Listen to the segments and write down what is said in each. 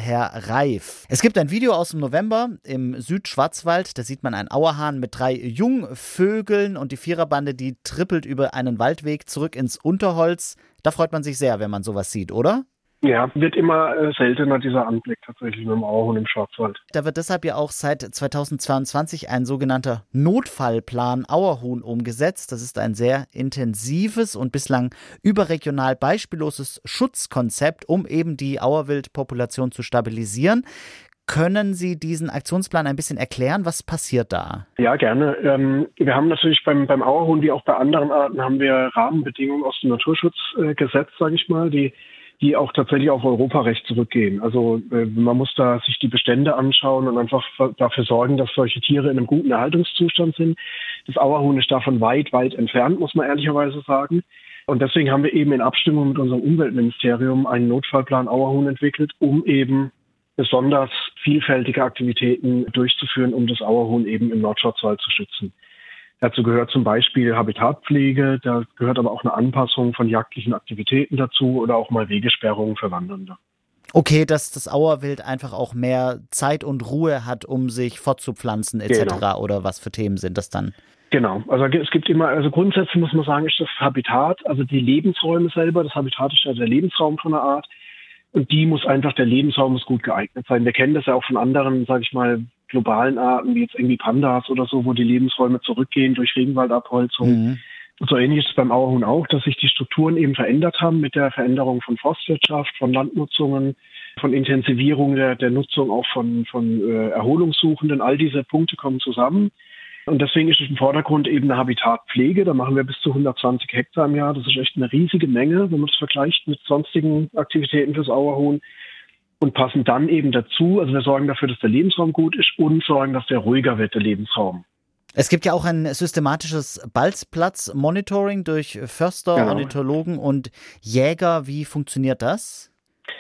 Herr Reif. Es gibt ein Video aus dem November im Südschwarzwald. Da sieht man einen Auerhahn mit 3 Jungvögeln und die Viererbande, die trippelt über einen Waldweg zurück ins Unterholz. Da freut man sich sehr, wenn man sowas sieht, oder? Ja, wird immer seltener, dieser Anblick tatsächlich mit dem Auerhuhn im Schwarzwald. Da wird deshalb ja auch seit 2022 ein sogenannter Notfallplan Auerhuhn umgesetzt. Das ist ein sehr intensives und bislang überregional beispielloses Schutzkonzept, um eben die Auerwildpopulation zu stabilisieren. Können Sie diesen Aktionsplan ein bisschen erklären? Was passiert da? Ja, gerne. Wir haben natürlich beim Auerhuhn, wie auch bei anderen Arten, haben wir Rahmenbedingungen aus dem Naturschutzgesetz, sage ich mal, die auch tatsächlich auf Europarecht zurückgehen. Also man muss da sich die Bestände anschauen und einfach dafür sorgen, dass solche Tiere in einem guten Erhaltungszustand sind. Das Auerhuhn ist davon weit, weit entfernt, muss man ehrlicherweise sagen. Und deswegen haben wir eben in Abstimmung mit unserem Umweltministerium einen Notfallplan Auerhuhn entwickelt, um eben besonders vielfältige Aktivitäten durchzuführen, um das Auerhuhn eben im Nordschwarzwald zu schützen. Dazu gehört zum Beispiel Habitatpflege, da gehört aber auch eine Anpassung von jagdlichen Aktivitäten dazu oder auch mal Wegesperrungen für Wandernde. Okay, dass das Auerwild einfach auch mehr Zeit und Ruhe hat, um sich fortzupflanzen etc. Genau. Oder was für Themen sind das dann? Genau, also es gibt immer, also grundsätzlich muss man sagen, ist das Habitat, also die Lebensräume selber, das Habitat ist ja der Lebensraum von einer Art. Und der Lebensraum muss gut geeignet sein. Wir kennen das ja auch von anderen, sage ich mal, globalen Arten, wie jetzt irgendwie Pandas oder so, wo die Lebensräume zurückgehen durch Regenwaldabholzung. Mhm. Und so ähnlich ist es beim Auerhuhn auch, dass sich die Strukturen eben verändert haben mit der Veränderung von Forstwirtschaft, von Landnutzungen, von Intensivierung der Nutzung auch von Erholungssuchenden. All diese Punkte kommen zusammen. Und deswegen ist es im Vordergrund eben eine Habitatpflege. Da machen wir bis zu 120 Hektar im Jahr. Das ist echt eine riesige Menge, wenn man das vergleicht mit sonstigen Aktivitäten fürs Auerhuhn. Und passen dann eben dazu, also wir sorgen dafür, dass der Lebensraum gut ist und sorgen, dass der ruhiger wird, der Lebensraum. Es gibt ja auch ein systematisches Balzplatz-Monitoring durch Förster, genau, Ornithologen und Jäger. Wie funktioniert das?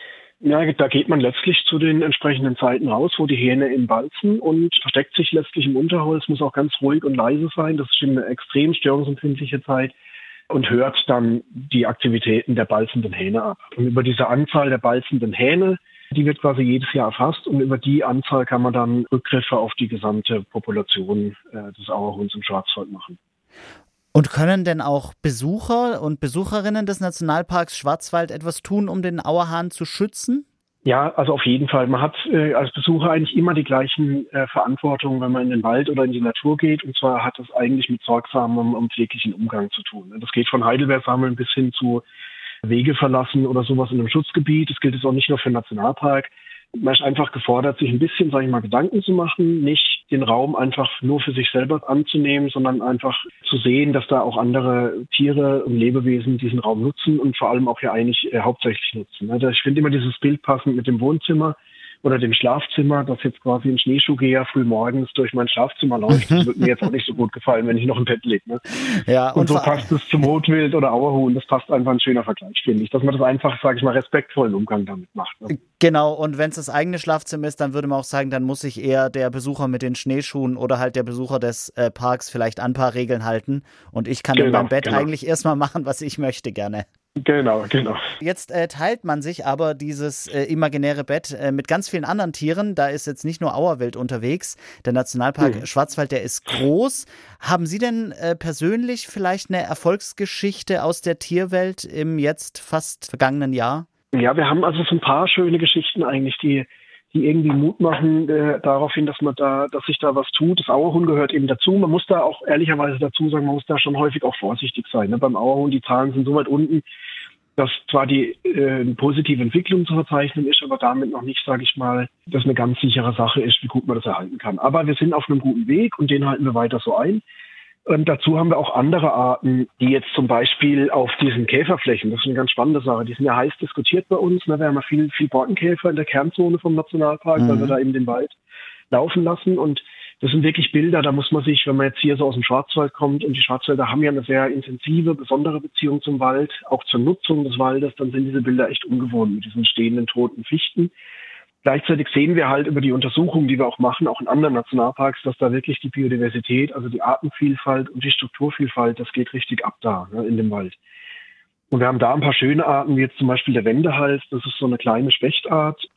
Ja, da geht man letztlich zu den entsprechenden Zeiten raus, wo die Hähne eben balzen und versteckt sich letztlich im Unterholz, muss auch ganz ruhig und leise sein. Das ist eine extrem störungsempfindliche Zeit und hört dann die Aktivitäten der balzenden Hähne ab. Und über diese Anzahl der balzenden Hähne, die wird quasi jedes Jahr erfasst und über die Anzahl kann man dann Rückgriffe auf die gesamte Population des Auerhuhns im Schwarzwald machen. Und können denn auch Besucher und Besucherinnen des Nationalparks Schwarzwald etwas tun, um den Auerhahn zu schützen? Ja, also auf jeden Fall. Man hat als Besucher eigentlich immer die gleichen Verantwortungen, wenn man in den Wald oder in die Natur geht. Und zwar hat das eigentlich mit sorgsamem und pfleglichen Umgang zu tun. Das geht von Heidelbeer sammeln bis hin zu Wege verlassen oder sowas in einem Schutzgebiet. Das gilt jetzt auch nicht nur für den Nationalpark. Man ist einfach gefordert, sich ein bisschen, sage ich mal, Gedanken zu machen, nicht den Raum einfach nur für sich selber anzunehmen, sondern einfach zu sehen, dass da auch andere Tiere und Lebewesen diesen Raum nutzen und vor allem auch ja eigentlich hauptsächlich nutzen. Also ich finde immer dieses Bild passend mit dem Wohnzimmer oder dem Schlafzimmer, dass jetzt quasi ein Schneeschuhgeher früh morgens durch mein Schlafzimmer läuft. Das würde mir jetzt auch nicht so gut gefallen, wenn ich noch im Bett liege. Ne? Ja, und so passt es zum Rotwild oder Auerhuhn. Das passt einfach ein schöner Vergleich, finde ich. Dass man das einfach, sage ich mal, respektvollen Umgang damit macht. Ne? Genau, und wenn es das eigene Schlafzimmer ist, dann würde man auch sagen, dann muss sich eher der Besucher mit den Schneeschuhen oder halt der Besucher des Parks vielleicht an ein paar Regeln halten. Und ich kann in meinem Bett eigentlich erstmal machen, was ich möchte gerne. Genau. Jetzt teilt man sich aber dieses imaginäre Bett mit ganz vielen anderen Tieren. Da ist jetzt nicht nur Auerwild unterwegs. Der Nationalpark Schwarzwald, der ist groß. Haben Sie denn persönlich vielleicht eine Erfolgsgeschichte aus der Tierwelt im jetzt fast vergangenen Jahr? Ja, wir haben also so ein paar schöne Geschichten eigentlich, die irgendwie Mut machen darauf hin, dass sich da was tut. Das Auerhuhn gehört eben dazu. Man muss da auch ehrlicherweise dazu sagen, man muss da schon häufig auch vorsichtig sein. Ne? Beim Auerhuhn, die Zahlen sind so weit unten, dass zwar die positive Entwicklung zu verzeichnen ist, aber damit noch nicht, sage ich mal, dass eine ganz sichere Sache ist, wie gut man das erhalten kann. Aber wir sind auf einem guten Weg und den halten wir weiter so ein. Und dazu haben wir auch andere Arten, die jetzt zum Beispiel auf diesen Käferflächen, das ist eine ganz spannende Sache, die sind ja heiß diskutiert bei uns. Ne? Wir haben ja viel Borkenkäfer in der Kernzone vom Nationalpark, weil wir da eben den Wald laufen lassen. Und das sind wirklich Bilder, da muss man sich, wenn man jetzt hier so aus dem Schwarzwald kommt, und die Schwarzwälder haben ja eine sehr intensive, besondere Beziehung zum Wald, auch zur Nutzung des Waldes, dann sind diese Bilder echt ungewohnt mit diesen stehenden, toten Fichten. Gleichzeitig sehen wir halt über die Untersuchungen, die wir auch machen, auch in anderen Nationalparks, dass da wirklich die Biodiversität, also die Artenvielfalt und die Strukturvielfalt, das geht richtig ab da, ne, in dem Wald. Und wir haben da ein paar schöne Arten, wie jetzt zum Beispiel der Wendehals. Das ist so eine kleine Spechtart,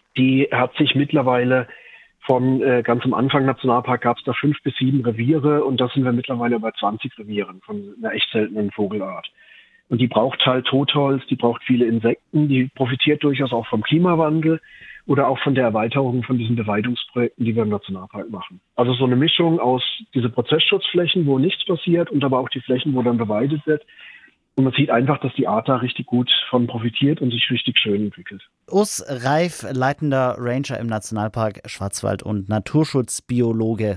Die hat sich mittlerweile von ganz am Anfang Nationalpark gab es da 5 bis 7 Reviere und da sind wir mittlerweile bei 20 Revieren von einer echt seltenen Vogelart. Und die braucht halt Totholz, die braucht viele Insekten, die profitiert durchaus auch vom Klimawandel oder auch von der Erweiterung von diesen Beweidungsprojekten, die wir im Nationalpark machen. Also so eine Mischung aus diese Prozessschutzflächen, wo nichts passiert und aber auch die Flächen, wo dann beweidet wird. Und man sieht einfach, dass die Art da richtig gut von profitiert und sich richtig schön entwickelt. Urs Reif, leitender Ranger im Nationalpark Schwarzwald und Naturschutzbiologe.